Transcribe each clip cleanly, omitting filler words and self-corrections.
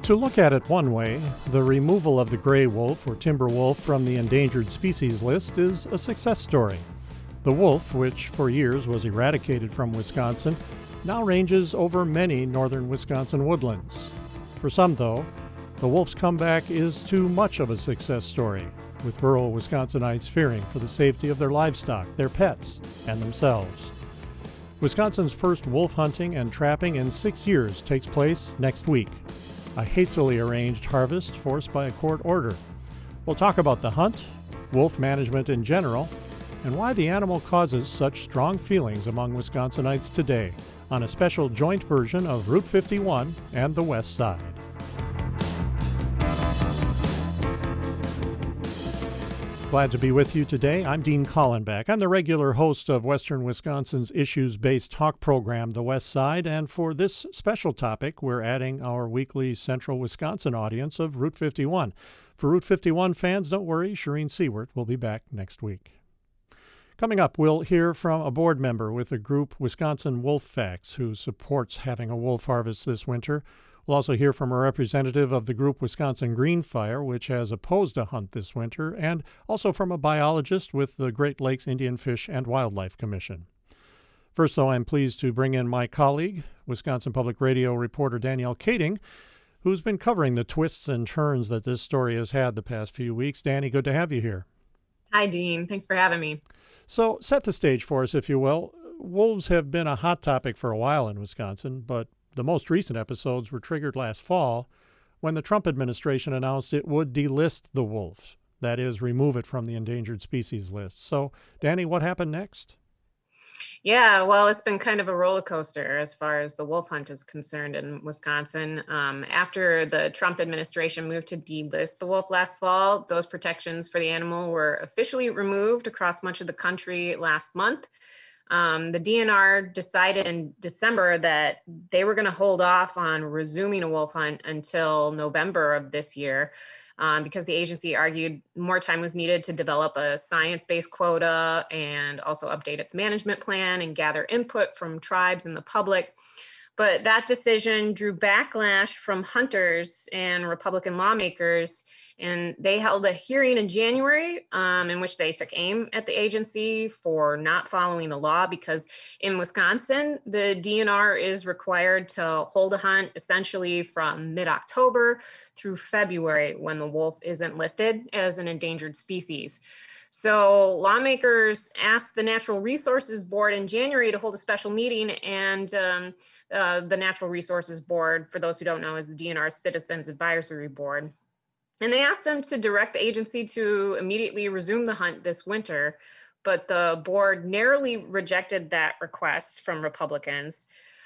To look at it one way, the removal of the gray wolf or timber wolf from the endangered species list is a success story. The wolf, which for years was eradicated from Wisconsin, now ranges over many northern Wisconsin woodlands. For some, though, the wolf's comeback is too much of a success story, with rural Wisconsinites fearing for the safety of their livestock, their pets, and themselves. Wisconsin's first wolf hunting and trapping in 6 years takes place next week. A hastily arranged harvest forced by a court order. We'll talk about the hunt, wolf management in general, and why the animal causes such strong feelings among Wisconsinites today on a special joint version of Route 51 and the West Side. Glad to be with you today. I'm Dean Collenbeck. I'm the regular host of Western Wisconsin's issues-based talk program, The West Side, and for this special topic, we're adding our weekly Central Wisconsin audience of Route 51. For Route 51 fans, don't worry, Shireen Seward will be back next week. Coming up, we'll hear from a board member with the group Wisconsin Wolf Facts, who supports having a wolf harvest this winter. We'll also hear from a representative of the group Wisconsin Green Fire, which has opposed a hunt this winter, and also from a biologist with the Great Lakes Indian Fish and Wildlife Commission. First, though, I'm pleased to bring in my colleague, Wisconsin Public Radio reporter Danielle Kading, who's been covering the twists and turns that this story has had the past few weeks. Danny, good to have you here. Hi, Dean. Thanks for having me. So set the stage for us, if you will. Wolves have been a hot topic for a while in Wisconsin, but the most recent episodes were triggered last fall when the Trump administration announced it would delist the wolf, that is, remove it from the endangered species list. So, Danny, what happened next? Yeah, well, it's been kind of a roller coaster as far as the wolf hunt is concerned in Wisconsin. After the Trump administration moved to delist the wolf last fall, those protections for the animal were officially removed across much of the country last month. The DNR decided in December that they were going to hold off on resuming a wolf hunt until November of this year because the agency argued more time was needed to develop a science-based quota and also update its management plan and gather input from tribes and the public. But that decision drew backlash from hunters and Republican lawmakers, and they held a hearing in January in which they took aim at the agency for not following the law, because in Wisconsin, the DNR is required to hold a hunt essentially from mid-October through February when the wolf isn't listed as an endangered species. So lawmakers asked the Natural Resources Board in January to hold a special meeting, and the Natural Resources Board, for those who don't know, is the DNR's Citizens Advisory Board. And they asked them to direct the agency to immediately resume the hunt this winter, but the board narrowly rejected that request from Republicans.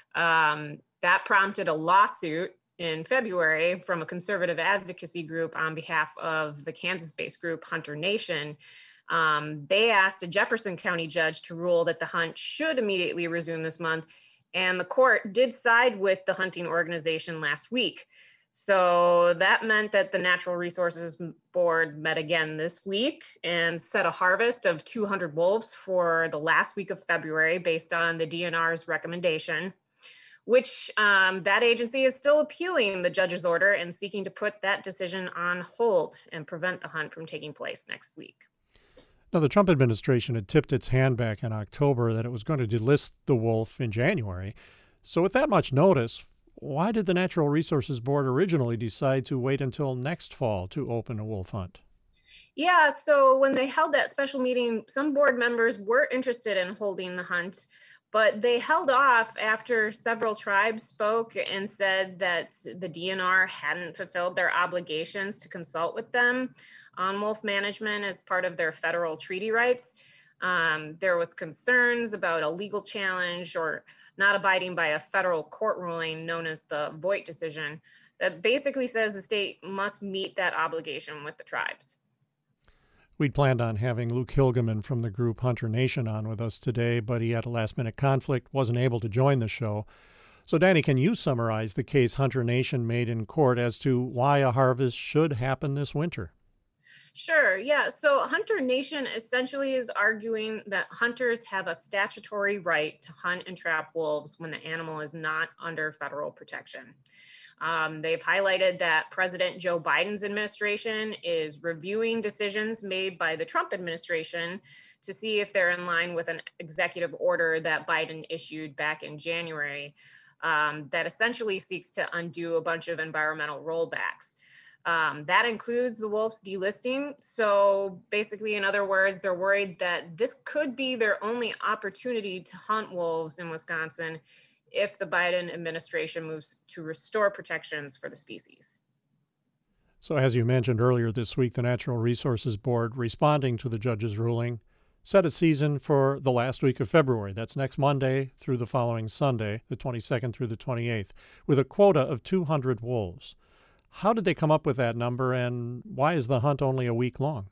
That prompted a lawsuit in February from a conservative advocacy group on behalf of the Kansas-based group Hunter Nation. They asked a Jefferson County judge to rule that the hunt should immediately resume this month, and the court did side with the hunting organization last week. So that meant that the Natural Resources Board met again this week and set a harvest of 200 wolves for the last week of February based on the DNR's recommendation, which that agency is still appealing the judge's order and seeking to put that decision on hold and prevent the hunt from taking place next week. Now, the Trump administration had tipped its hand back in October that it was going to delist the wolf in January. So with that much notice, why did the Natural Resources Board originally decide to wait until next fall to open a wolf hunt? Yeah, so when they held that special meeting, some board members were interested in holding the hunt, but they held off after several tribes spoke and said that the DNR hadn't fulfilled their obligations to consult with them on wolf management as part of their federal treaty rights. There was concerns about a legal challenge or not abiding by a federal court ruling known as the Voigt decision that basically says the state must meet that obligation with the tribes. We'd planned on having Luke Hilgeman from the group Hunter Nation on with us today, but he had a last-minute conflict, wasn't able to join the show. So, Danny, can you summarize the case Hunter Nation made in court as to why a harvest should happen this winter? Sure. Yeah. So Hunter Nation essentially is arguing that hunters have a statutory right to hunt and trap wolves when the animal is not under federal protection. They've highlighted that President Joe Biden's administration is reviewing decisions made by the Trump administration to see if they're in line with an executive order that Biden issued back in January that essentially seeks to undo a bunch of environmental rollbacks. That includes the wolves delisting. So basically, in other words, they're worried that this could be their only opportunity to hunt wolves in Wisconsin if the Biden administration moves to restore protections for the species. So as you mentioned earlier this week, the Natural Resources Board, responding to the judge's ruling, set a season for the last week of February. That's next Monday through the following Sunday, the 22nd through the 28th, with a quota of 200 wolves. How did they come up with that number, and why is the hunt only a week long?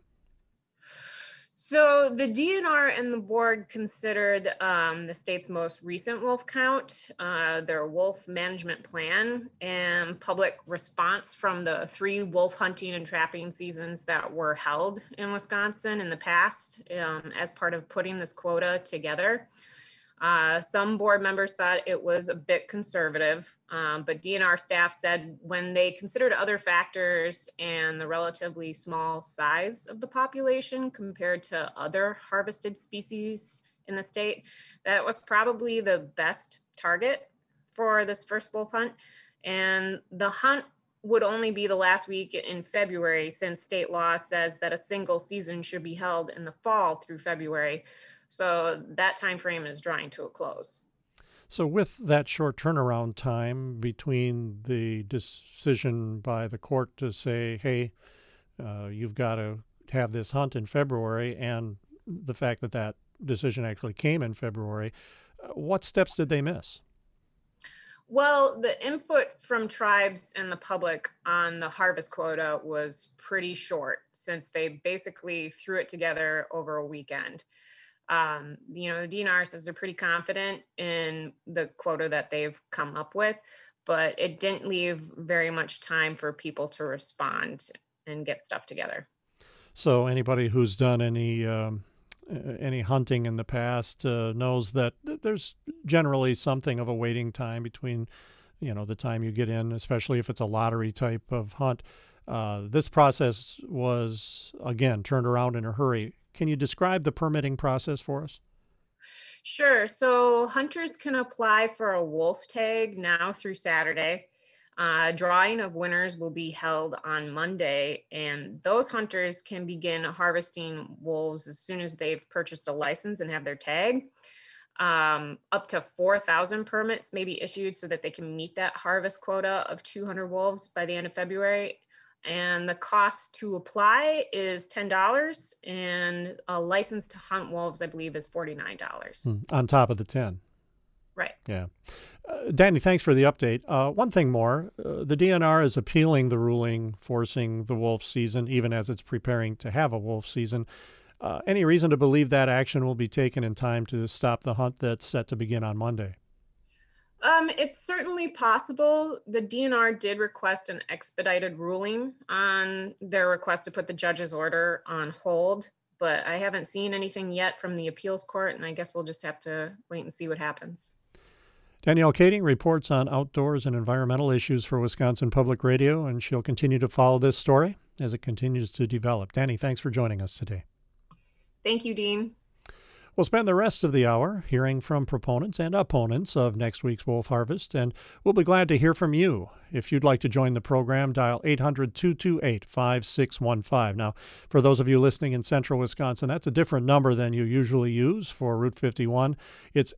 So the DNR and the board considered the state's most recent wolf count, their wolf management plan, and public response from the 3 wolf hunting and trapping seasons that were held in Wisconsin in the past as part of putting this quota together. Some board members thought it was a bit conservative, but DNR staff said when they considered other factors and the relatively small size of the population compared to other harvested species in the state, that was probably the best target for this first wolf hunt. And the hunt would only be the last week in February, since state law says that a single season should be held in the fall through February. So that time frame is drawing to a close. So with that short turnaround time between the decision by the court to say, hey, you've got to have this hunt in February, and the fact that that decision actually came in February, what steps did they miss? Well, the input from tribes and the public on the harvest quota was pretty short, since they basically threw it together over a weekend. The DNR says they're pretty confident in the quota that they've come up with, but it didn't leave very much time for people to respond and get stuff together. So anybody who's done any hunting in the past knows that there's generally something of a waiting time between, the time you get in, especially if it's a lottery type of hunt. This process was, again, turned around in a hurry. Can you describe the permitting process for us? Sure. So hunters can apply for a wolf tag now through Saturday. Drawing of winners will be held on Monday, and those hunters can begin harvesting wolves as soon as they've purchased a license and have their tag. Up to 4,000 permits may be issued so that they can meet that harvest quota of 200 wolves by the end of February. And the cost to apply is $10, and a license to hunt wolves, I believe, is $49. On top of the 10. Right. Yeah. Danny, thanks for the update. One thing more, the DNR is appealing the ruling forcing the wolf season, even as it's preparing to have a wolf season. Any reason to believe that action will be taken in time to stop the hunt that's set to begin on Monday? It's certainly possible. The DNR did request an expedited ruling on their request to put the judge's order on hold, but I haven't seen anything yet from the appeals court, and I guess we'll just have to wait and see what happens. Danielle Kading reports on outdoors and environmental issues for Wisconsin Public Radio, and she'll continue to follow this story as it continues to develop. Danny, thanks for joining us today. Thank you, Dean. We'll spend the rest of the hour hearing from proponents and opponents of next week's wolf harvest, and we'll be glad to hear from you. If you'd like to join the program, dial 800-228-5615. Now, for those of you listening in central Wisconsin, that's a different number than you usually use for Route 51. It's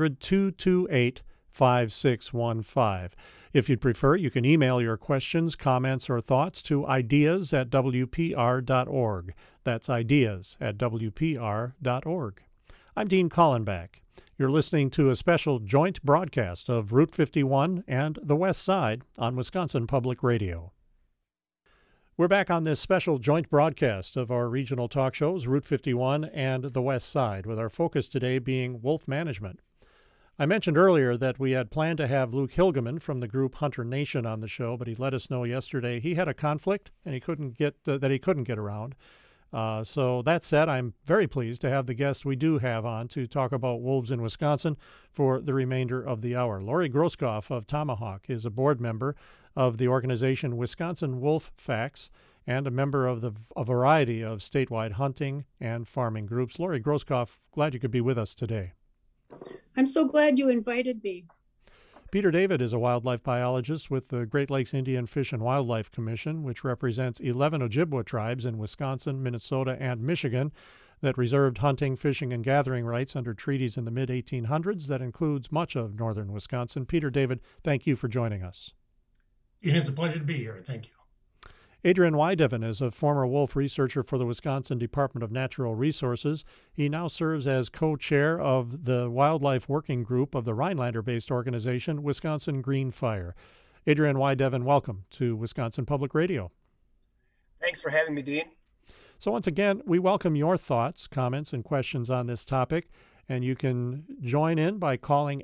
800-228-5615. If you'd prefer, you can email your questions, comments, or thoughts to ideas@wpr.org. That's ideas@wpr.org. I'm Dean Collenbach. You're listening to a special joint broadcast of Route 51 and the West Side on Wisconsin Public Radio. We're back on this special joint broadcast of our regional talk shows, Route 51 and the West Side, with our focus today being wolf management. I mentioned earlier that we had planned to have Luke Hilgeman from the group Hunter Nation on the show, but he let us know yesterday he had a conflict and he couldn't get around. So that said, I'm very pleased to have the guest we do have on to talk about wolves in Wisconsin for the remainder of the hour. Lori Groskopf of Tomahawk is a board member of the organization Wisconsin Wolf Facts and a member of a variety of statewide hunting and farming groups. Lori Groskopf, glad you could be with us today. I'm so glad you invited me. Peter David is a wildlife biologist with the Great Lakes Indian Fish and Wildlife Commission, which represents 11 Ojibwa tribes in Wisconsin, Minnesota, and Michigan that reserved hunting, fishing, and gathering rights under treaties in the mid-1800s that includes much of northern Wisconsin. Peter David, thank you for joining us. It's a pleasure to be here. Thank you. Adrian Weideven is a former wolf researcher for the Wisconsin Department of Natural Resources. He now serves as co-chair of the Wildlife Working Group of the Rhinelander-based organization Wisconsin Green Fire. Adrian Weideven, welcome to Wisconsin Public Radio. Thanks for having me, Dean. So once again, we welcome your thoughts, comments, and questions on this topic, and you can join in by calling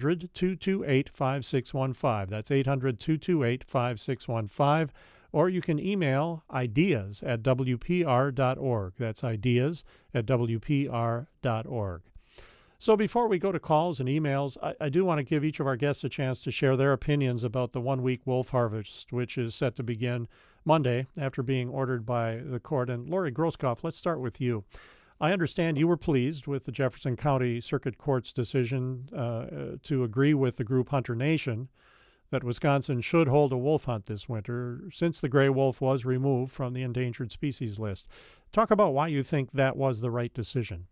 800-228-5615. That's 800-228-5615. Or you can email ideas@wpr.org. That's ideas@wpr.org. So before we go to calls and emails, I do want to give each of our guests a chance to share their opinions about the one-week wolf harvest, which is set to begin Monday after being ordered by the court. And Lori Groskopf, let's start with you. I understand you were pleased with the Jefferson County Circuit Court's decision to agree with the group Hunter Nation that Wisconsin should hold a wolf hunt this winter since the gray wolf was removed from the endangered species list. Talk about why you think that was the right decision.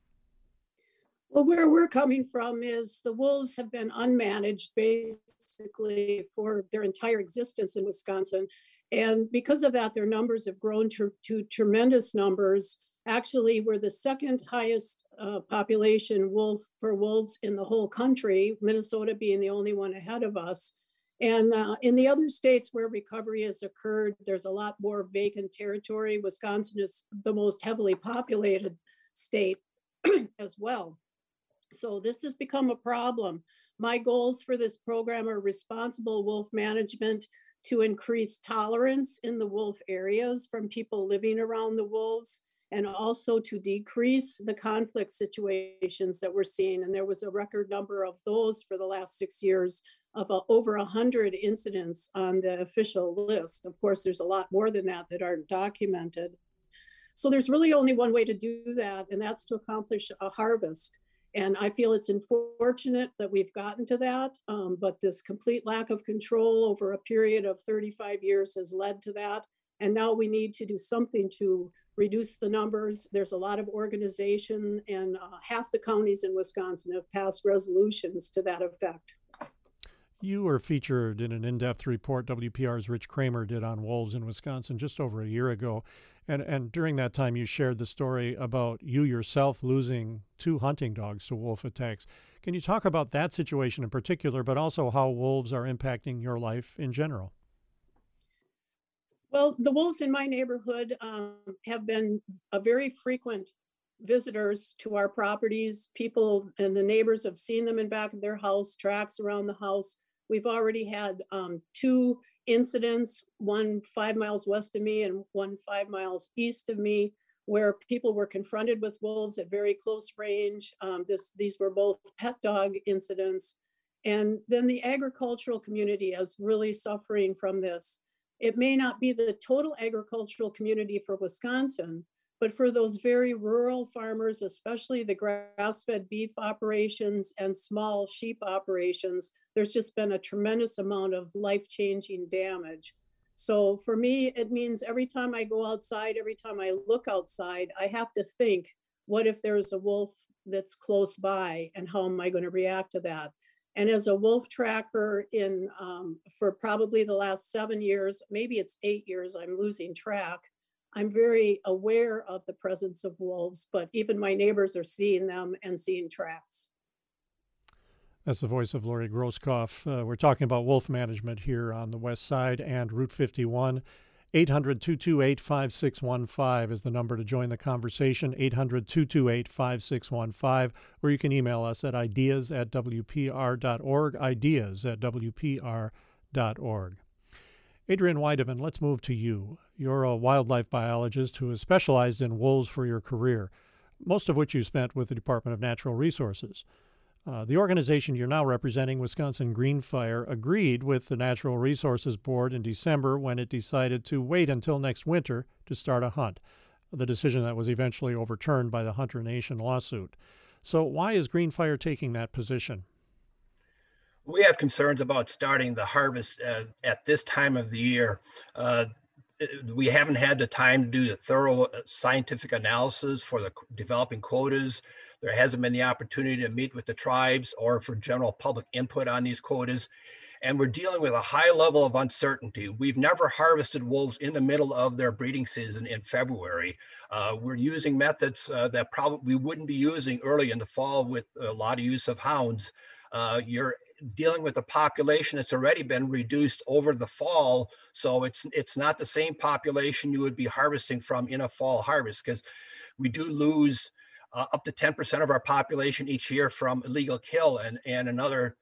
Well, where we're coming from is the wolves have been unmanaged basically for their entire existence in Wisconsin. And because of that, their numbers have grown to tremendous numbers. Actually, we're the second highest population for wolves in the whole country, Minnesota being the only one ahead of us. And in the other states where recovery has occurred, there's a lot more vacant territory. Wisconsin is the most heavily populated state as well. So this has become a problem. My goals for this program are responsible wolf management to increase tolerance in the wolf areas from people living around the wolves, and also to decrease the conflict situations that we're seeing. And there was a record number of those for the last 6 years of over 100 incidents on the official list. Of course, there's a lot more than that that aren't documented. So there's really only one way to do that, and that's to accomplish a harvest. And I feel it's unfortunate that we've gotten to that, but this complete lack of control over a period of 35 years has led to that. And now we need to do something to reduce the numbers. There's a lot of organization, and half the counties in Wisconsin have passed resolutions to that effect. You were featured in an in-depth report WPR's Rich Kramer did on wolves in Wisconsin just over a year ago. And during that time, you shared the story about you yourself losing 2 hunting dogs to wolf attacks. Can you talk about that situation in particular, but also how wolves are impacting your life in general? Well, the wolves in my neighborhood have been a very frequent visitors to our properties. People and the neighbors have seen them in back of their house, tracks around the house. We've already had 2 incidents, one 5 miles west of me and one 5 miles east of me, where people were confronted with wolves at very close range. These were both pet dog incidents. And then the agricultural community is really suffering from this. It may not be the total agricultural community for Wisconsin, but for those very rural farmers, especially the grass-fed beef operations and small sheep operations, there's just been a tremendous amount of life-changing damage. So for me, it means every time I go outside, every time I look outside, I have to think, what if there's a wolf that's close by, and how am I going to react to that? And as a wolf tracker for probably the last 7 years, maybe it's 8 years, I'm losing track, I'm very aware of the presence of wolves, but even my neighbors are seeing them and seeing tracks. That's the voice of Lori Groskopf. We're talking about wolf management here on the west side and Route 51. 800-228-5615 is the number to join the conversation, 800-228-5615, or you can email us at ideas@wpr.org, ideas@wpr.org. Adrian Weideman, let's move to you. You're a wildlife biologist who has specialized in wolves for your career, most of which you spent with the Department of Natural Resources. The organization you're now representing, Wisconsin Green Fire, agreed with the Natural Resources Board in December when it decided to wait until next winter to start a hunt, the decision that was eventually overturned by the Hunter Nation lawsuit. So why is Green Fire taking that position? We have concerns about starting the harvest at this time of the year. We haven't had the time to do the thorough scientific analysis for the developing quotas. There hasn't been the opportunity to meet with the tribes or for general public input on these quotas. And we're dealing with a high level of uncertainty. We've never harvested wolves in the middle of their breeding season in February. We're using methods that probably we wouldn't be using early in the fall with a lot of use of hounds. You're dealing with a population that's already been reduced over the fall. So it's not the same population you would be harvesting from in a fall harvest, because we do lose up to 10% of our population each year from illegal kill and another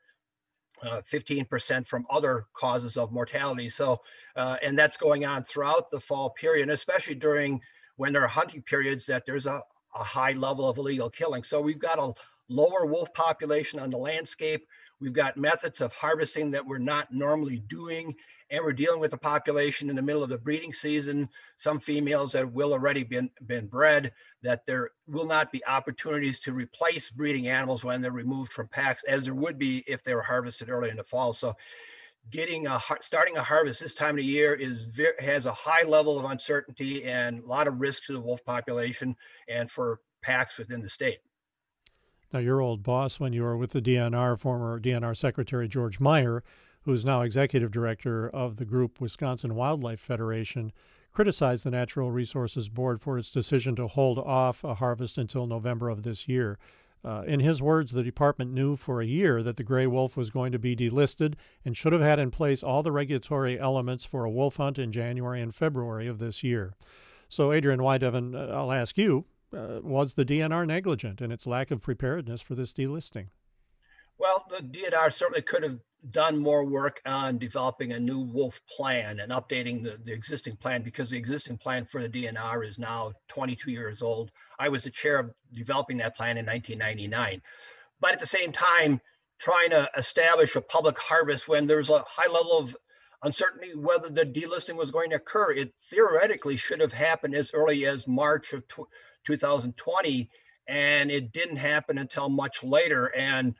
15% from other causes of mortality. So, and that's going on throughout the fall period, and especially during when there are hunting periods that there's a high level of illegal killing. So we've got a lower wolf population on the landscape. We've got methods of harvesting that we're not normally doing, and we're dealing with a population in the middle of the breeding season, some females that will already been bred, that there will not be opportunities to replace breeding animals when they're removed from packs, as there would be if they were harvested early in the fall. So starting a harvest this time of the year has a high level of uncertainty and a lot of risk to the wolf population and for packs within the state. Now, your old boss when you were with the DNR, former DNR Secretary George Meyer, who's now executive director of the group Wisconsin Wildlife Federation, criticized the Natural Resources Board for its decision to hold off a harvest until November of this year. In his words, the department knew for a year that the gray wolf was going to be delisted and should have had in place all the regulatory elements for a wolf hunt in January and February of this year. So, Adrian Weideman, I'll ask you, was the DNR negligent in its lack of preparedness for this delisting? Well, the DNR certainly could have done more work on developing a new wolf plan and updating the existing plan, because the existing plan for the DNR is now 22 years old. I was the chair of developing that plan in 1999. But at the same time, trying to establish a public harvest when there's a high level of uncertainty whether the delisting was going to occur, it theoretically should have happened as early as March of 2020, and it didn't happen until much later. And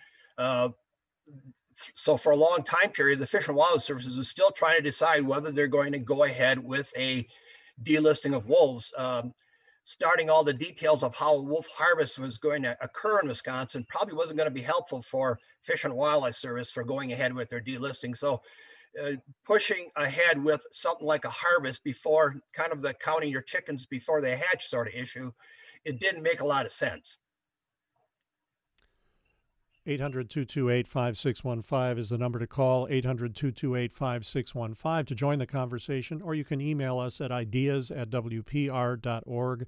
so for a long time period, the Fish and Wildlife Services is still trying to decide whether they're going to go ahead with a delisting of wolves. Starting all the details of how a wolf harvest was going to occur in Wisconsin probably wasn't going to be helpful for Fish and Wildlife Service for going ahead with their delisting. So pushing ahead with something like a harvest before kind of the counting your chickens before they hatch sort of issue, it didn't make a lot of sense. 800-228-5615 is the number to call, 800-228-5615 to join the conversation, or you can email us at ideas@wpr.org,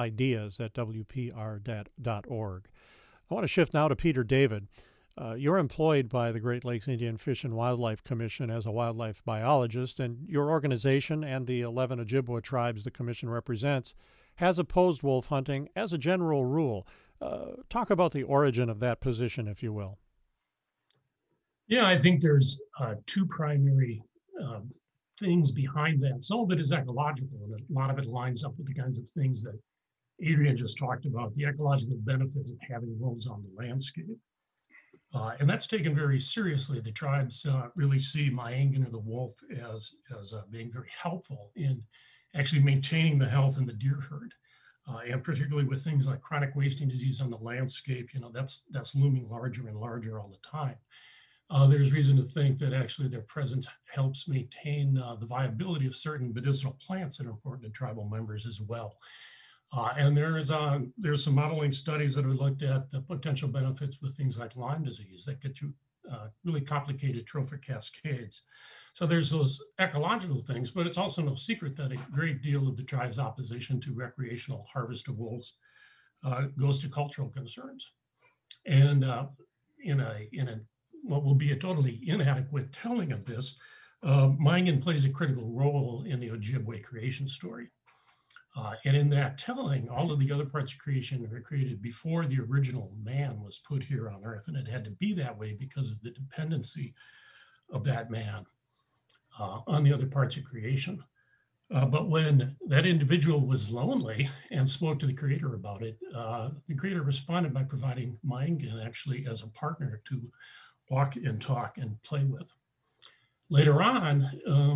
ideas@wpr.org. I want to shift now to Peter David. You're employed by the Great Lakes Indian Fish and Wildlife Commission as a wildlife biologist, and your organization and the 11 Ojibwa tribes the commission represents has opposed wolf hunting as a general rule. Talk about the origin of that position, if you will. Yeah, I think there's two primary things behind that. Some of it is ecological, and a lot of it lines up with the kinds of things that Adrian just talked about, the ecological benefits of having wolves on the landscape. And that's taken very seriously. The tribes really see Myangan or the wolf as being very helpful in actually maintaining the health in the deer herd. And particularly with things like chronic wasting disease on the landscape, that's looming larger and larger all the time. There's reason to think that actually their presence helps maintain the viability of certain medicinal plants that are important to tribal members as well. And there's some modeling studies that have looked at the potential benefits with things like Lyme disease that get to really complicated trophic cascades. So there's those ecological things, but it's also no secret that a great deal of the tribe's opposition to recreational harvest of wolves goes to cultural concerns. And in what will be a totally inadequate telling of this, Mingan plays a critical role in the Ojibwe creation story. And in that telling, all of the other parts of creation were created before the original man was put here on earth. And it had to be that way because of the dependency of that man on the other parts of creation. But when that individual was lonely and spoke to the creator about it, the creator responded by providing Mingan actually as a partner to walk and talk and play with. Later on,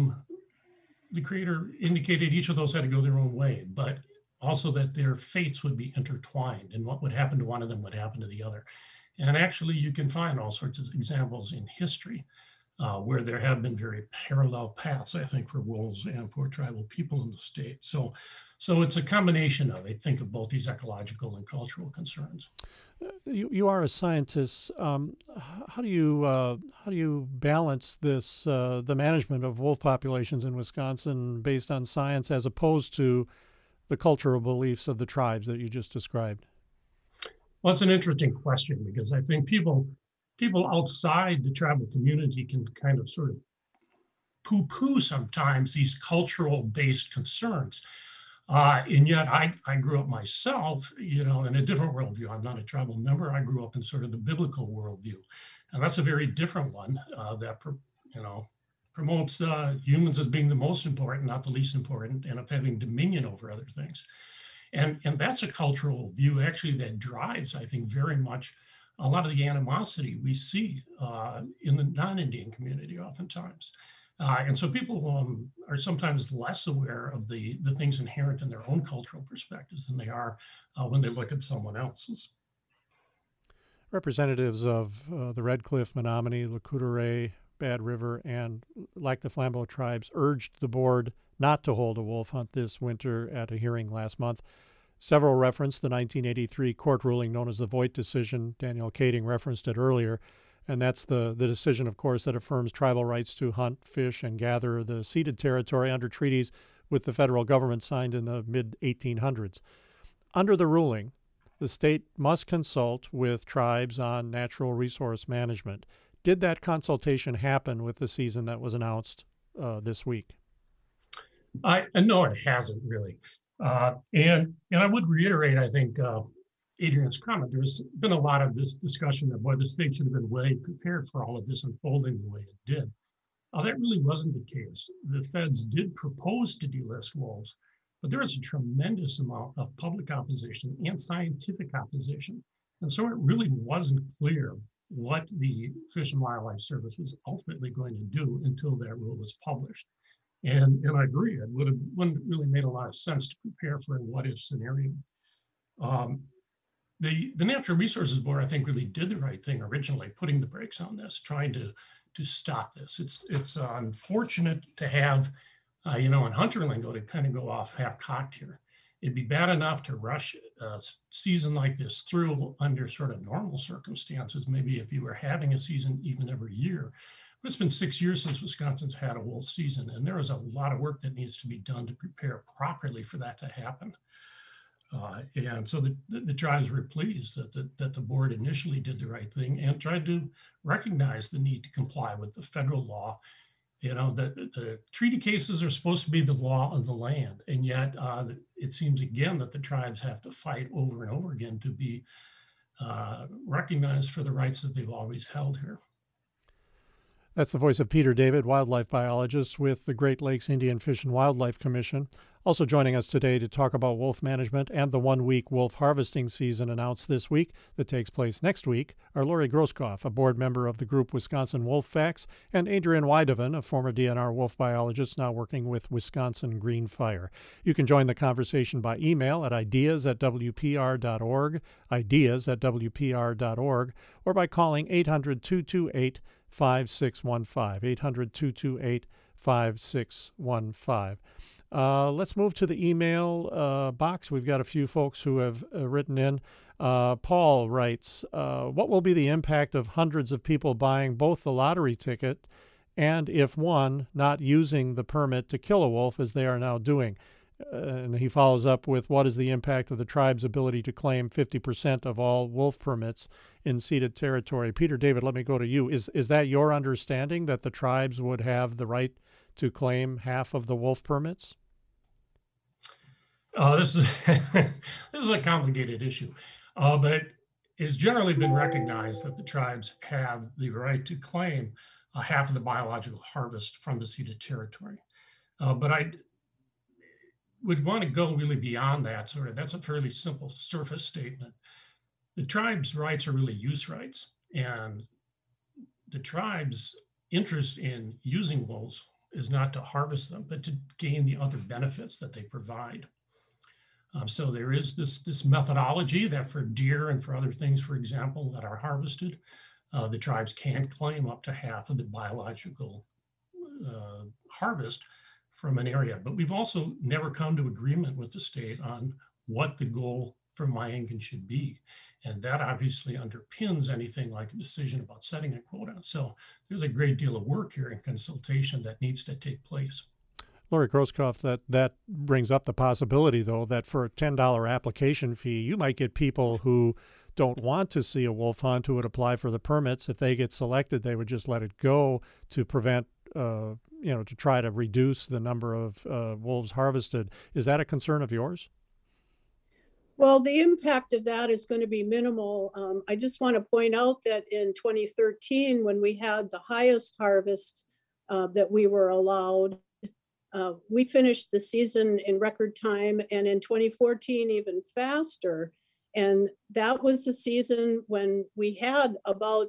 the creator indicated each of those had to go their own way, but also that their fates would be intertwined, and what would happen to one of them would happen to the other. And actually, you can find all sorts of examples in history where there have been very parallel paths, I think, for wolves and for tribal people in the state. So it's a combination of, I think, of both these ecological and cultural concerns. You are a scientist. How do you balance this the management of wolf populations in Wisconsin based on science as opposed to the cultural beliefs of the tribes that you just described? Well, it's an interesting question because I think people outside the tribal community can kind of sort of poo-poo sometimes these cultural-based concerns. And yet I grew up myself, in a different worldview. I'm not a tribal member. I grew up in sort of the biblical worldview. And that's a very different one that, promotes humans as being the most important, not the least important, and of having dominion over other things. And that's a cultural view actually that drives, I think, very much a lot of the animosity we see in the non-Indian community oftentimes. And so people are sometimes less aware of the things inherent in their own cultural perspectives than they are when they look at someone else's. Representatives of the Red Cliff, Menominee, Lecoutere, Bad River, and Lac du Flambeau tribes urged the board not to hold a wolf hunt this winter at a hearing last month. Several referenced the 1983 court ruling known as the Voigt decision. Daniel Kading referenced it earlier. And that's the decision, of course, that affirms tribal rights to hunt, fish, and gather the ceded territory under treaties with the federal government signed in the mid-1800s. Under the ruling, the state must consult with tribes on natural resource management. Did that consultation happen with the season that was announced this week? No, it hasn't really. And I would reiterate, I think, Adrian's comment. There's been a lot of this discussion that, boy, the state should have been way prepared for all of this unfolding the way it did. That really wasn't the case. The feds did propose to delist wolves, but there was a tremendous amount of public opposition and scientific opposition. And so it really wasn't clear what the Fish and Wildlife Service was ultimately going to do until that rule was published. And I agree, it wouldn't really made a lot of sense to prepare for a what-if scenario. The Natural Resources Board, I think, really did the right thing originally, putting the brakes on this, trying to stop this. It's unfortunate to have, in hunter lingo, to kind of go off half-cocked here. It'd be bad enough to rush a season like this through under sort of normal circumstances, maybe if you were having a season even every year. But it's been 6 years since Wisconsin's had a wolf season, and there is a lot of work that needs to be done to prepare properly for that to happen. And so the tribes were pleased that the board initially did the right thing and tried to recognize the need to comply with the federal law. That the treaty cases are supposed to be the law of the land. And yet it seems again that the tribes have to fight over and over again to be recognized for the rights that they've always held here. That's the voice of Peter David, wildlife biologist with the Great Lakes Indian Fish and Wildlife Commission. Also joining us today to talk about wolf management and the one-week wolf harvesting season announced this week that takes place next week are Lori Groskopf, a board member of the group Wisconsin Wolf Facts, and Adrian Weideven, a former DNR wolf biologist now working with Wisconsin Green Fire. You can join the conversation by email at ideas@wpr.org, ideas@wpr.org, or by calling 800-228-5615, 800-228-5615. Let's move to the email box. We've got a few folks who have written in. Paul writes, what will be the impact of hundreds of people buying both the lottery ticket and, if won, not using the permit to kill a wolf as they are now doing? And he follows up with, what is the impact of the tribe's ability to claim 50% of all wolf permits in ceded territory? Peter David, let me go to you. Is that your understanding, that the tribes would have the right to claim half of the wolf permits? This is this is a complicated issue, but it's generally been recognized that the tribes have the right to claim half of the biological harvest from the ceded territory. But I would want to go really beyond that. That's a fairly simple surface statement. The tribe's rights are really use rights, and the tribe's interest in using wolves is not to harvest them, but to gain the other benefits that they provide. So there is this methodology that for deer and for other things, for example, that are harvested, the tribes can claim up to half of the biological harvest from an area. But we've also never come to agreement with the state on what the goal for Miyinkin should be. And that obviously underpins anything like a decision about setting a quota. So there's a great deal of work here and consultation that needs to take place. Lori Groskopf, that brings up the possibility, though, that for a $10 application fee, you might get people who don't want to see a wolf hunt who would apply for the permits. If they get selected, they would just let it go to prevent, to try to reduce the number of wolves harvested. Is that a concern of yours? Well, the impact of that is going to be minimal. I just want to point out that in 2013, when we had the highest harvest that we were allowed, we finished the season in record time, and in 2014, even faster. And that was a season when we had about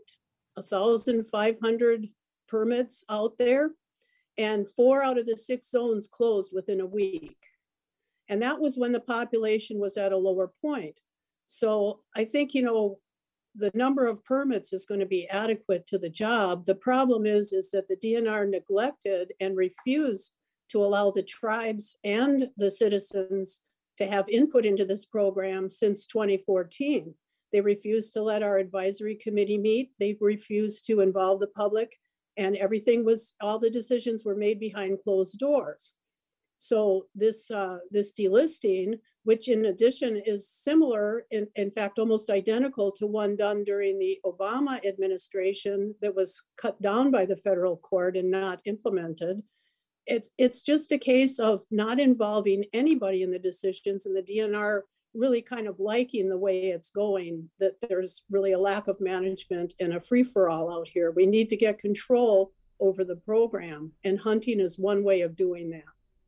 1,500 permits out there, and 4 out of the 6 zones closed within a week. And that was when the population was at a lower point. So I think, the number of permits is going to be adequate to the job. The problem is that the DNR neglected and refused to allow the tribes and the citizens to have input into this program since 2014. They refused to let our advisory committee meet. They've refused to involve the public, and all the decisions were made behind closed doors. So this delisting, which in addition is similar, in fact, almost identical to one done during the Obama administration that was cut down by the federal court and not implemented, it's just a case of not involving anybody in the decisions, and the DNR really kind of liking the way it's going, that there's really a lack of management and a free-for-all out here. We need to get control over the program, and hunting is one way of doing that.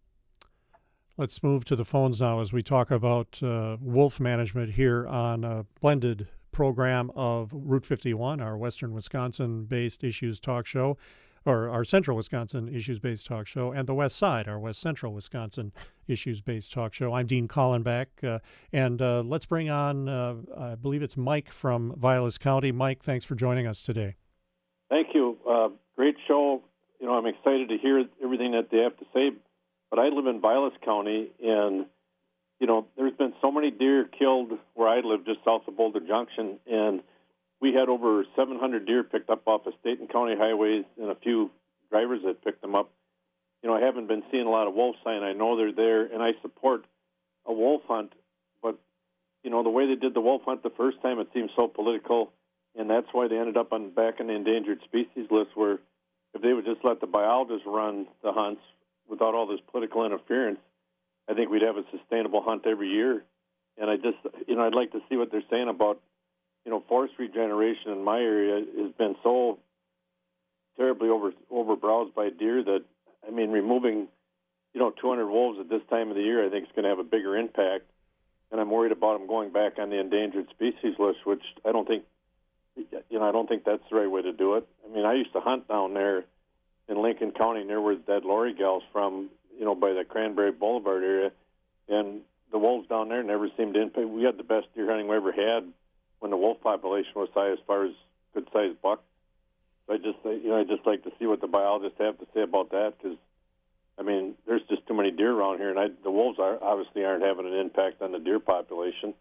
Let's move to the phones now as we talk about wolf management here on a blended program of Route 51, our Western Wisconsin-based issues talk show, or our Central Wisconsin issues-based talk show, and the West Side, our West Central Wisconsin issues-based talk show. I'm Dean Kallenbach, and let's bring on, I believe it's Mike from Vilas County. Mike, thanks for joining us today. Thank you. Great show. I'm excited to hear everything that they have to say, but I live in Vilas County, and, there's been so many deer killed where I live just south of Boulder Junction, and we had over 700 deer picked up off of state and county highways, and a few drivers that picked them up. I haven't been seeing a lot of wolf sign. I know they're there, and I support a wolf hunt. But, the way they did the wolf hunt the first time, it seemed so political, and that's why they ended up back on the endangered species list, where if they would just let the biologists run the hunts without all this political interference, I think we'd have a sustainable hunt every year. And I'd like to see what they're saying about forest regeneration in my area has been so terribly overbrowsed by deer that, removing, 200 wolves at this time of the year, I think is going to have a bigger impact. And I'm worried about them going back on the endangered species list, which I don't think that's the right way to do it. I used to hunt down there in Lincoln County near where that Lori gal's from, by the Cranberry Boulevard area. And the wolves down there never seemed to impact. We had the best deer hunting we ever had when the wolf population was high as far as good-sized bucks. So I'd just like to see what the biologists have to say about that, because, there's just too many deer around here, and the wolves obviously aren't having an impact on the deer population.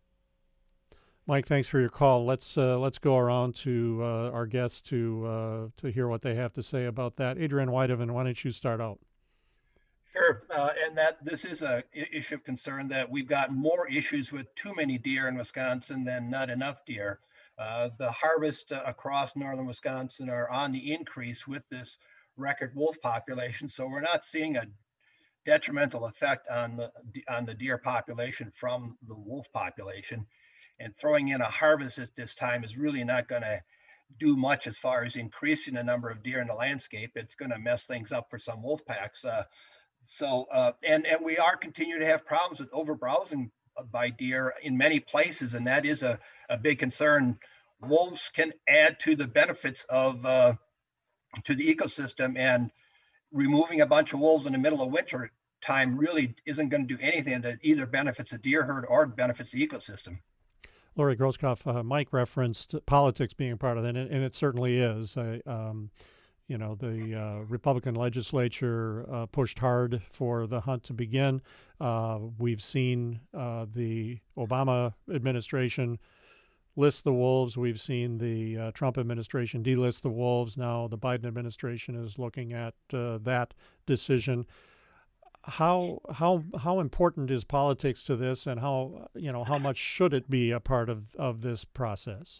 Mike, thanks for your call. Let's go around to our guests to hear what they have to say about that. Adrian Whitehaven, why don't you start out? Sure, and that this is a issue of concern that we've got more issues with too many deer in Wisconsin than not enough deer. The harvest across northern Wisconsin are on the increase with this record wolf population, so we're not seeing a detrimental effect on the deer population from the wolf population. And throwing in a harvest at this time is really not going to do much as far as increasing the number of deer in the landscape. It's going to mess things up for some wolf packs. And we are continuing to have problems with overbrowsing by deer in many places, and that is a big concern. Wolves can add to the benefits of to the ecosystem, and removing a bunch of wolves in the middle of winter time really isn't going to do anything that either benefits the deer herd or benefits the ecosystem. Lori Groskopf, Mike referenced politics being part of that, and it certainly is. You know, the Republican legislature pushed hard for the hunt to begin. We've seen the Obama administration list the wolves. We've seen the Trump administration delist the wolves. Now the Biden administration is looking at that decision. How important is politics to this, and how much should it be a part of this process?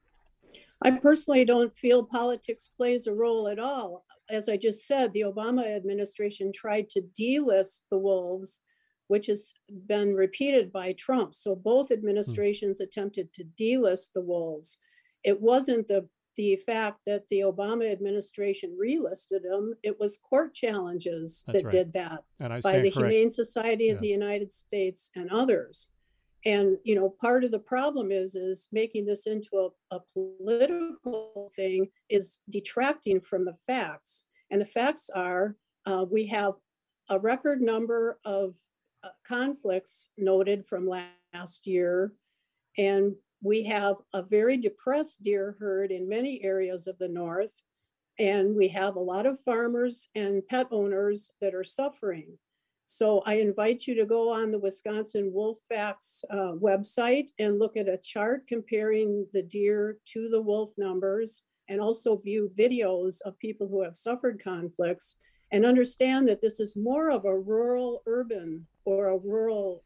I personally don't feel politics plays a role at all. As I just said, the Obama administration tried to delist the wolves, which has been repeated by Trump. So both administrations attempted to delist the wolves. It wasn't the fact that the Obama administration relisted them. It was court challenges that did that by the Humane Society of the United States and others. And, you know, part of the problem is making this into a political thing is detracting from the facts. And the facts are we have a record number of conflicts noted from last year. And we have a very depressed deer herd in many areas of the North. And we have a lot of farmers and pet owners that are suffering. So I invite you to go on the Wisconsin Wolf Facts website and look at a chart comparing the deer to the wolf numbers, and also view videos of people who have suffered conflicts, and understand that this is more of a rural-urban or a rural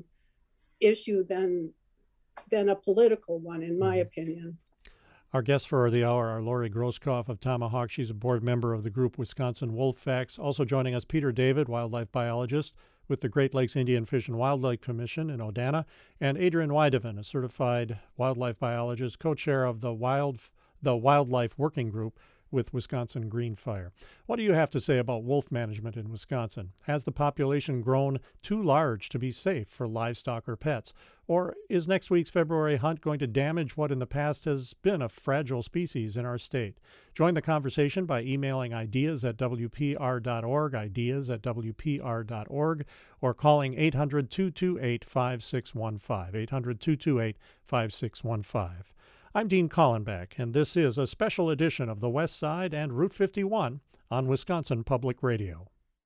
issue than a political one, in my opinion. Our guests for the hour are Lori Groskopf of Tomahawk. She's a board member of the group Wisconsin Wolf Facts. Also joining us, Peter David, wildlife biologist with the Great Lakes Indian Fish and Wildlife Commission in Odana, and Adrian Weideven, a certified wildlife biologist, co-chair of the Wildlife Working Group with Wisconsin Green Fire. What do you have to say about wolf management in Wisconsin? Has the population grown too large to be safe for livestock or pets? Or is next week's February hunt going to damage what in the past has been a fragile species in our state? Join the conversation by emailing ideas@wpr.org, ideas@wpr.org, or calling 800-228-5615, 800-228-5615. I'm Dean Collenbach, and this is a special edition of The West Side and Route 51 on Wisconsin Public Radio.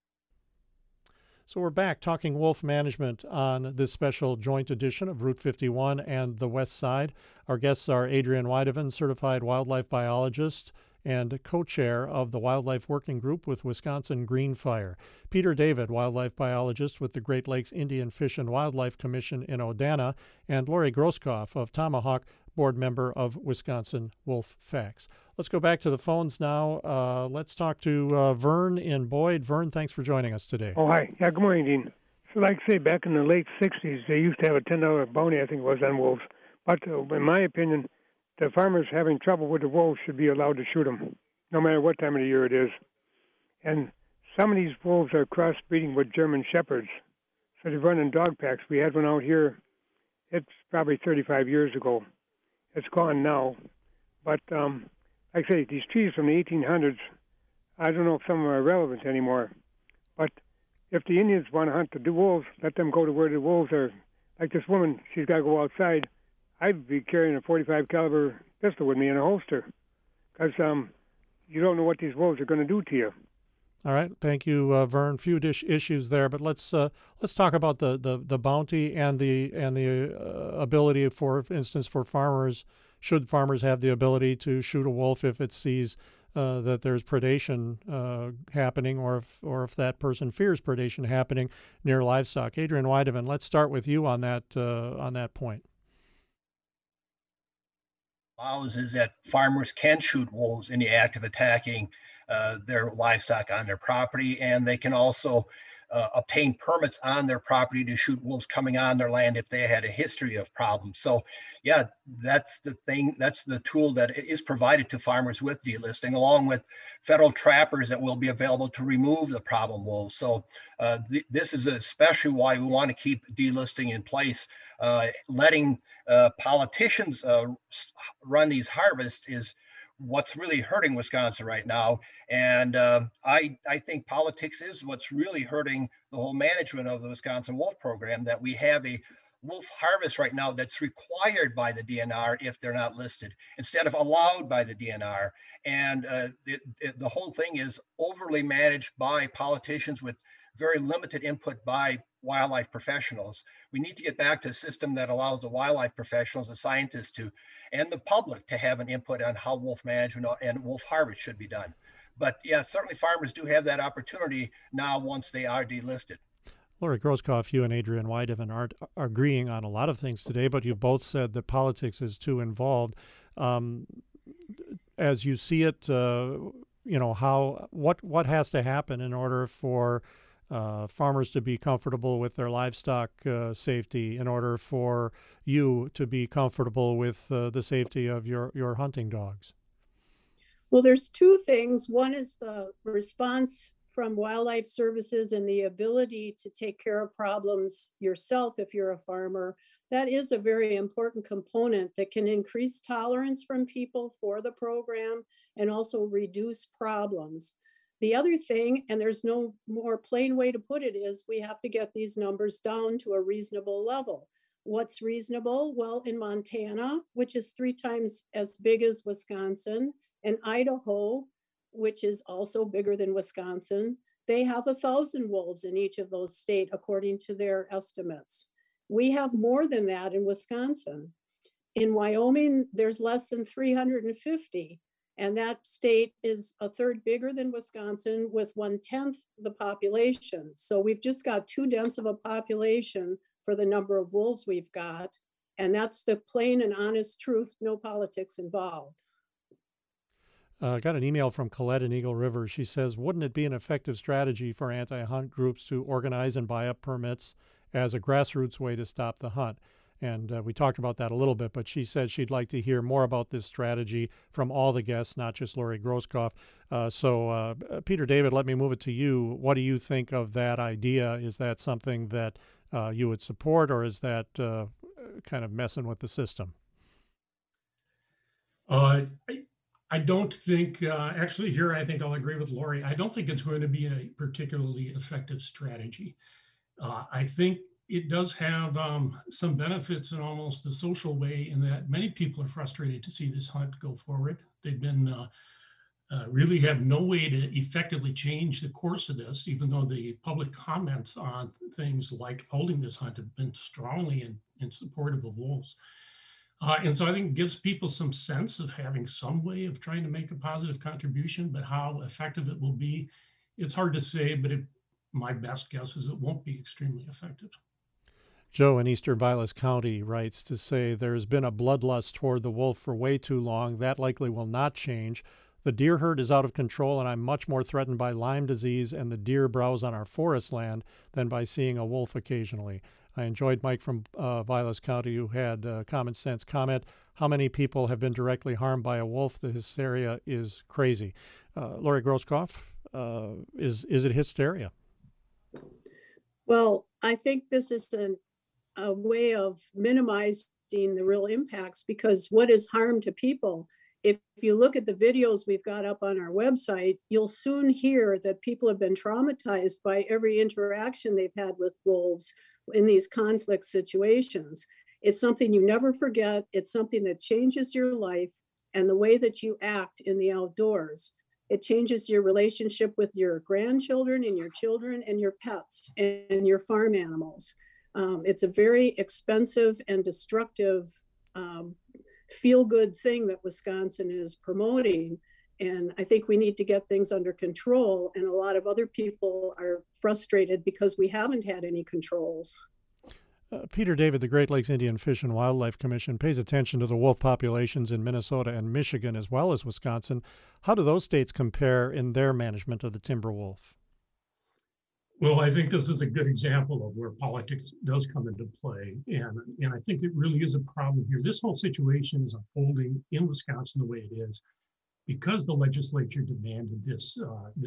So we're back talking wolf management on this special joint edition of Route 51 and The West Side. Our guests are Adrian Weideven, certified wildlife biologist and co-chair of the Wildlife Working Group with Wisconsin Green Fire; Peter David, wildlife biologist with the Great Lakes Indian Fish and Wildlife Commission in Odana; and Lori Groskopf of Tomahawk, board member of Wisconsin Wolf Facts. Let's go back to the phones now. Let's talk to Vern in Boyd. Vern, thanks for joining us today. Oh, hi. Yeah, good morning, Dean. So like I say, back in the late 60s, they used to have a $10 bounty, I think it was, on wolves. But in my opinion, the farmers having trouble with the wolves should be allowed to shoot them, no matter what time of the year it is. And some of these wolves are crossbreeding with German shepherds. So they run in dog packs. We had one out here, it's probably 35 years ago. It's gone now. But like I say, these trees from the 1800s, I don't know if some of them are relevant anymore. But if the Indians want to hunt the wolves, let them go to where the wolves are. Like this woman, she's got to go outside. I'd be carrying a .45 caliber pistol with me in a holster, because you don't know what these wolves are going to do to you. All right, thank you, Vern. Few issues there, but let's talk about the bounty and the ability, for instance, for farmers. Should farmers have the ability to shoot a wolf if it sees that there's predation happening, or if that person fears predation happening near livestock. Adrian Weideman, let's start with you on that point. Allows is that farmers can shoot wolves in the act of attacking their livestock on their property, and they can also obtain permits on their property to shoot wolves coming on their land if they had a history of problems. So yeah, that's the thing, that's the tool that is provided to farmers with delisting, along with federal trappers that will be available to remove the problem wolves. So this is especially why we want to keep delisting in place. Letting politicians run these harvests is what's really hurting Wisconsin right now. And I think politics is what's really hurting the whole management of the Wisconsin wolf program, that we have a wolf harvest right now that's required by the DNR if they're not listed, instead of allowed by the DNR. And the whole thing is overly managed by politicians with very limited input by wildlife professionals. We need to get back to a system that allows the wildlife professionals, the scientists and the public to have an input on how wolf management and wolf harvest should be done. But yeah, certainly farmers do have that opportunity now once they are delisted. Lori Groskopf, you and Adrian Weideman aren't agreeing on a lot of things today, but you both said that politics is too involved. As you see it, what has to happen in order for farmers to be comfortable with their livestock safety, in order for you to be comfortable with the safety of your hunting dogs? Well, there's two things. One is the response from wildlife services and the ability to take care of problems yourself if you're a farmer. That is a very important component that can increase tolerance from people for the program and also reduce problems. The other thing, and there's no more plain way to put it, is we have to get these numbers down to a reasonable level. What's reasonable? Well, in Montana, which is 3 times as big as Wisconsin, and Idaho, which is also bigger than Wisconsin, they have 1,000 wolves in each of those states, according to their estimates. We have more than that in Wisconsin. In Wyoming, there's less than 350. And that state is 1/3 bigger than Wisconsin with 1/10 the population. So we've just got too dense of a population for the number of wolves we've got. And that's the plain and honest truth, no politics involved. I got an email from Colette in Eagle River. She says, wouldn't it be an effective strategy for anti-hunt groups to organize and buy up permits as a grassroots way to stop the hunt? And we talked about that a little bit, but she said she'd like to hear more about this strategy from all the guests, not just Lori Groskopf. So Peter David, let me move it to you. What do you think of that idea? Is that something that you would support, or is that kind of messing with the system? I don't think, actually here, I think I'll agree with Lori. I don't think it's going to be a particularly effective strategy. I think it does have some benefits in almost a social way, in that many people are frustrated to see this hunt go forward. They've been really have no way to effectively change the course of this, even though the public comments on things like holding this hunt have been strongly in support of the wolves. And so I think it gives people some sense of having some way of trying to make a positive contribution, but how effective it will be, it's hard to say, but my best guess is it won't be extremely effective. Joe in Eastern Vilas County writes to say, there's been a bloodlust toward the wolf for way too long. That likely will not change. The deer herd is out of control, and I'm much more threatened by Lyme disease and the deer browse on our forest land than by seeing a wolf occasionally. I enjoyed Mike from Vilas County, who had a common sense comment. How many people have been directly harmed by a wolf? The hysteria is crazy. Lori Groskopf, is it hysteria? Well, I think this is a way of minimizing the real impacts, because what is harm to people? If you look at the videos we've got up on our website, you'll soon hear that people have been traumatized by every interaction they've had with wolves in these conflict situations. It's something you never forget. It's something that changes your life and the way that you act in the outdoors. It changes your relationship with your grandchildren and your children and your pets and your farm animals. It's a very expensive and destructive feel-good thing that Wisconsin is promoting. And I think we need to get things under control. And a lot of other people are frustrated because we haven't had any controls. Peter David, the Great Lakes Indian Fish and Wildlife Commission pays attention to the wolf populations in Minnesota and Michigan as well as Wisconsin. How do those states compare in their management of the timber wolf? Well, I think this is a good example of where politics does come into play. And I think it really is a problem here. This whole situation is unfolding in Wisconsin the way it is because the legislature demanded this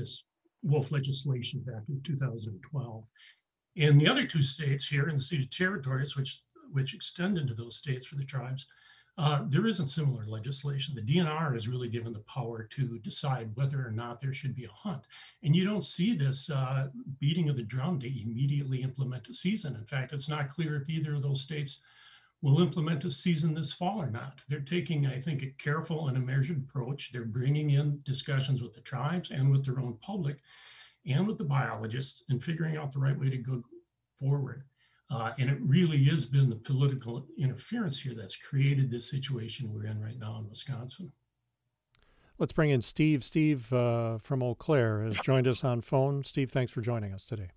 wolf legislation back in 2012. In the other two states here in the Ceded Territories, which extend into those states for the tribes, there isn't similar legislation. The DNR is really given the power to decide whether or not there should be a hunt. And you don't see this beating of the drum to immediately implement a season. In fact, it's not clear if either of those states will implement a season this fall or not. They're taking, I think, a careful and a measured approach. They're bringing in discussions with the tribes and with their own public and with the biologists and figuring out the right way to go forward. And it really has been the political interference here that's created this situation we're in right now in Wisconsin. Let's bring in Steve. Steve from Eau Claire has joined us on phone. Steve, thanks for joining us today.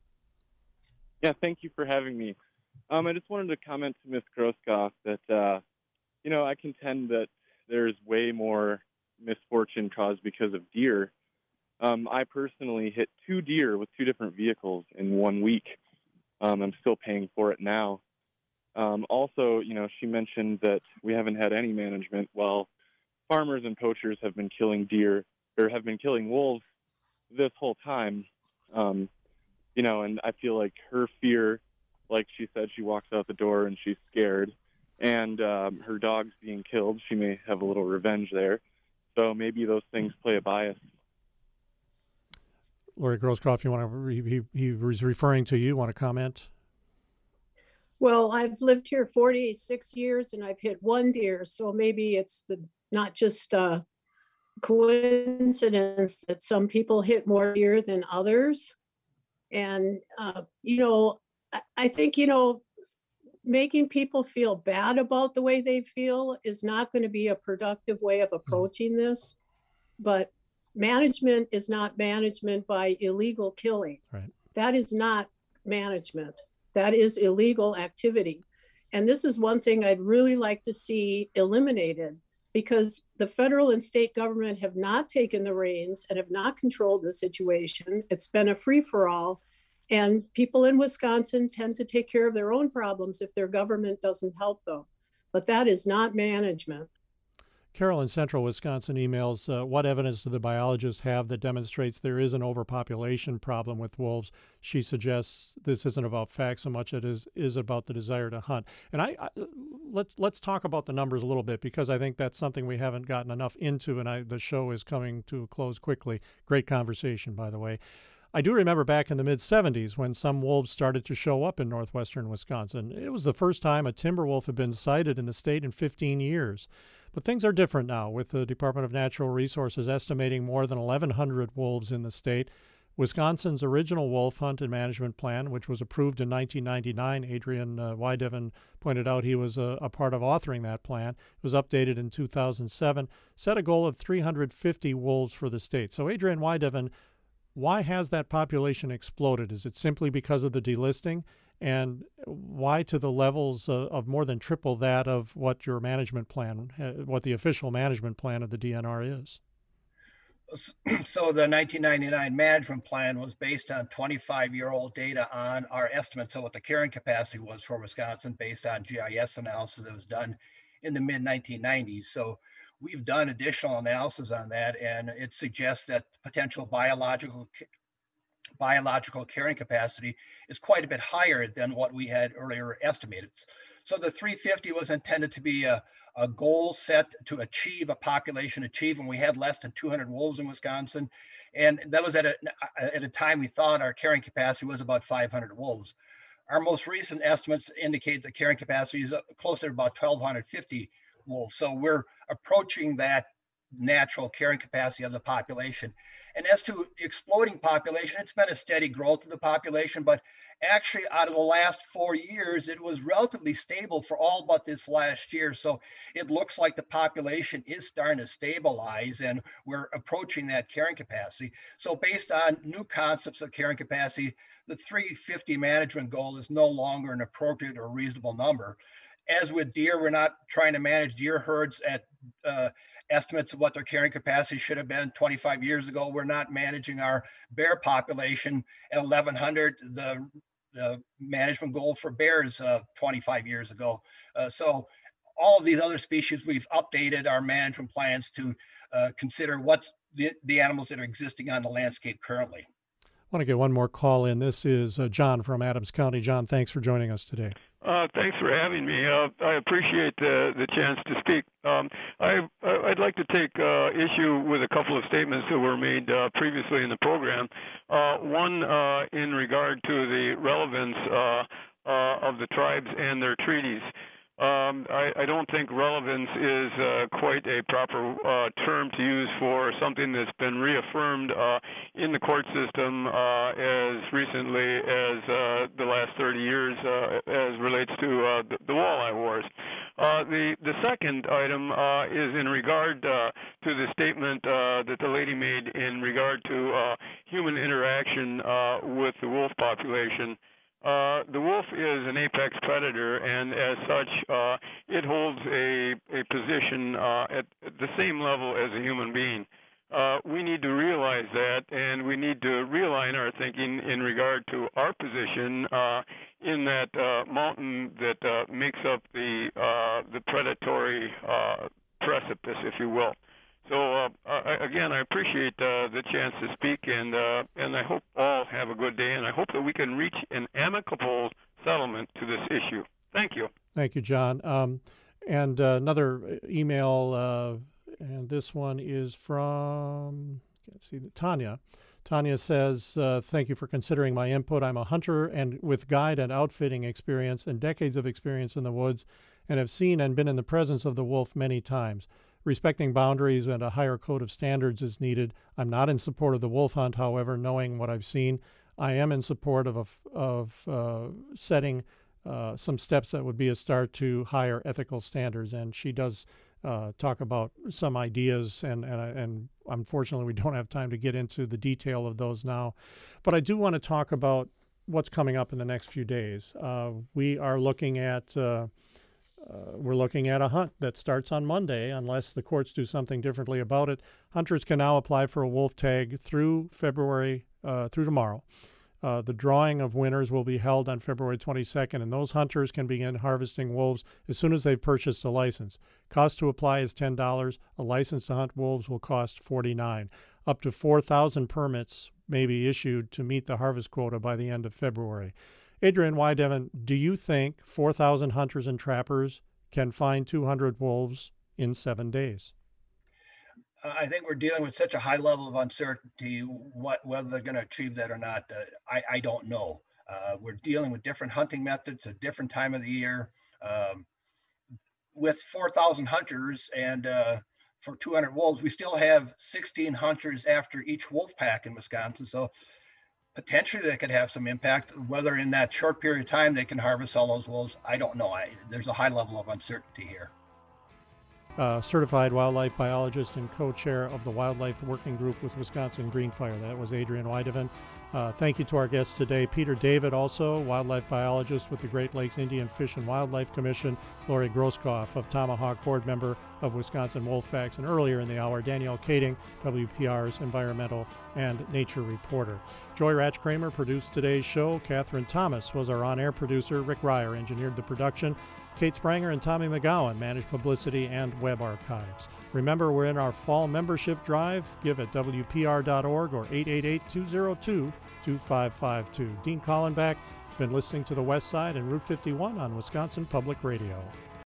Yeah, thank you for having me. I just wanted to comment to Ms. Groskopf that, I contend that there's way more misfortune caused because of deer. I personally hit 2 deer with 2 different vehicles in 1 week. I'm still paying for it now. Also, she mentioned that we haven't had any management. Well, farmers and poachers have been killing deer or have been killing wolves this whole time. And I feel like her fear, like she said, she walks out the door and she's scared. And her dog's being killed. She may have a little revenge there. So maybe those things play a bias. Lori Groskopf, you want to? He was referring to you. Want to comment? Well, I've lived here 46 years and I've hit 1 deer, so maybe it's not just a coincidence that some people hit more deer than others. And I think making people feel bad about the way they feel is not going to be a productive way of approaching this. But management is not management by illegal killing. Right. That is not management. That is illegal activity. And this is one thing I'd really like to see eliminated, because the federal and state government have not taken the reins and have not controlled the situation. It's been a free-for-all. And people in Wisconsin tend to take care of their own problems if their government doesn't help them. But that is not management. Carol in central Wisconsin emails, what evidence do the biologists have that demonstrates there is an overpopulation problem with wolves? She suggests this isn't about facts so much as it is about the desire to hunt. And let's talk about the numbers a little bit, because I think that's something we haven't gotten enough into, and the show is coming to a close quickly. Great conversation, by the way. I do remember back in the mid-'70s when some wolves started to show up in northwestern Wisconsin. It was the first time a timber wolf had been sighted in the state in 15 years. But things are different now, with the Department of Natural Resources estimating more than 1,100 wolves in the state. Wisconsin's original wolf hunt and management plan, which was approved in 1999, Adrian Weideven pointed out he was a part of authoring that plan. It was updated in 2007, set a goal of 350 wolves for the state. So Adrian Weideven, why has that population exploded? Is it simply because of the delisting? And why to the levels of more than triple that of what your management plan, what the official management plan of the DNR is? So the 1999 management plan was based on 25-year-old data on our estimates of what the carrying capacity was for Wisconsin based on GIS analysis that was done in the mid-1990s. So we've done additional analysis on that, and it suggests that potential biological carrying capacity is quite a bit higher than what we had earlier estimated. So the 350 was intended to be a goal set to achieve a population when we had less than 200 wolves in Wisconsin. And that was at a time we thought our carrying capacity was about 500 wolves. Our most recent estimates indicate the carrying capacity is closer to about 1,250 wolves. So we're approaching that natural carrying capacity of the population. And as to exploding population, it's been a steady growth of the population, but actually out of the last 4 years, it was relatively stable for all but this last year. So it looks like the population is starting to stabilize and we're approaching that carrying capacity. So based on new concepts of carrying capacity, the 350 management goal is no longer an appropriate or reasonable number. As with deer, we're not trying to manage deer herds at estimates of what their carrying capacity should have been 25 years ago. We're not managing our bear population at 1,100, the management goal for bears 25 years ago. So all of these other species, we've updated our management plans to consider what's the animals that are existing on the landscape currently. I want to get one more call in. This is John from Adams County. John, thanks for joining us today. Thanks for having me. I appreciate the chance to speak. I'd like to take issue with a couple of statements that were made previously in the program. One in regard to the relevance of the tribes and their treaties. I don't think relevance is quite a proper term to use for something that's been reaffirmed in the court system as recently as the last 30 years as relates to the walleye wars. The second item is in regard to the statement that the lady made in regard to human interaction with the wolf population. The wolf is an apex predator, and as such, it holds a position at the same level as a human being. We need to realize that, and we need to realign our thinking in regard to our position in that mountain that makes up the predatory precipice, if you will. So again, I appreciate the chance to speak, and I hope all have a good day, and I hope that we can reach an amicable settlement to this issue. Thank you. Thank you, John. And another email, and this one is from Tanya. Tanya says, thank you for considering my input. I'm a hunter and with guide and outfitting experience and decades of experience in the woods, and have seen and been in the presence of the wolf many times. Respecting boundaries and a higher code of standards is needed. I'm not in support of the wolf hunt, however, knowing what I've seen. I am in support of setting some steps that would be a start to higher ethical standards. And she does talk about some ideas, and unfortunately we don't have time to get into the detail of those now. But I do want to talk about what's coming up in the next few days. We are looking at we're looking at a hunt that starts on Monday, unless the courts do something differently about it. Hunters can now apply for a wolf tag through February, through tomorrow. The drawing of winners will be held on February 22nd, and those hunters can begin harvesting wolves as soon as they've purchased a license. Cost to apply is $10. A license to hunt wolves will cost $49. Up to 4,000 permits may be issued to meet the harvest quota by the end of February. Adrian Wiedemann, do you think 4,000 hunters and trappers can find 200 wolves in 7 days? I think we're dealing with such a high level of uncertainty, whether they're going to achieve that or not, I don't know. We're dealing with different hunting methods at different time of the year. With 4,000 hunters and for 200 wolves, we still have 16 hunters after each wolf pack in Wisconsin. So potentially they could have some impact. Whether in that short period of time they can harvest all those wolves, I don't know. There's a high level of uncertainty here. Certified wildlife biologist and co-chair of the Wildlife Working Group with Wisconsin Greenfire. That was Adrian Wiedemann. Thank you to our guests today. Peter David, also wildlife biologist with the Great Lakes Indian Fish and Wildlife Commission. Lori Groskopf of Tomahawk, board member of Wisconsin Wolfpacks. And earlier in the hour, Danielle Kading, WPR's environmental and nature reporter. Joy Ratch-Kramer produced today's show. Catherine Thomas was our on-air producer. Rick Ryer engineered the production. Kate Spranger and Tommy McGowan manage publicity and web archives. Remember, we're in our fall membership drive. Give at WPR.org or 888-202-2552. Dean Collenbach, been listening to The West Side and Route 51 on Wisconsin Public Radio.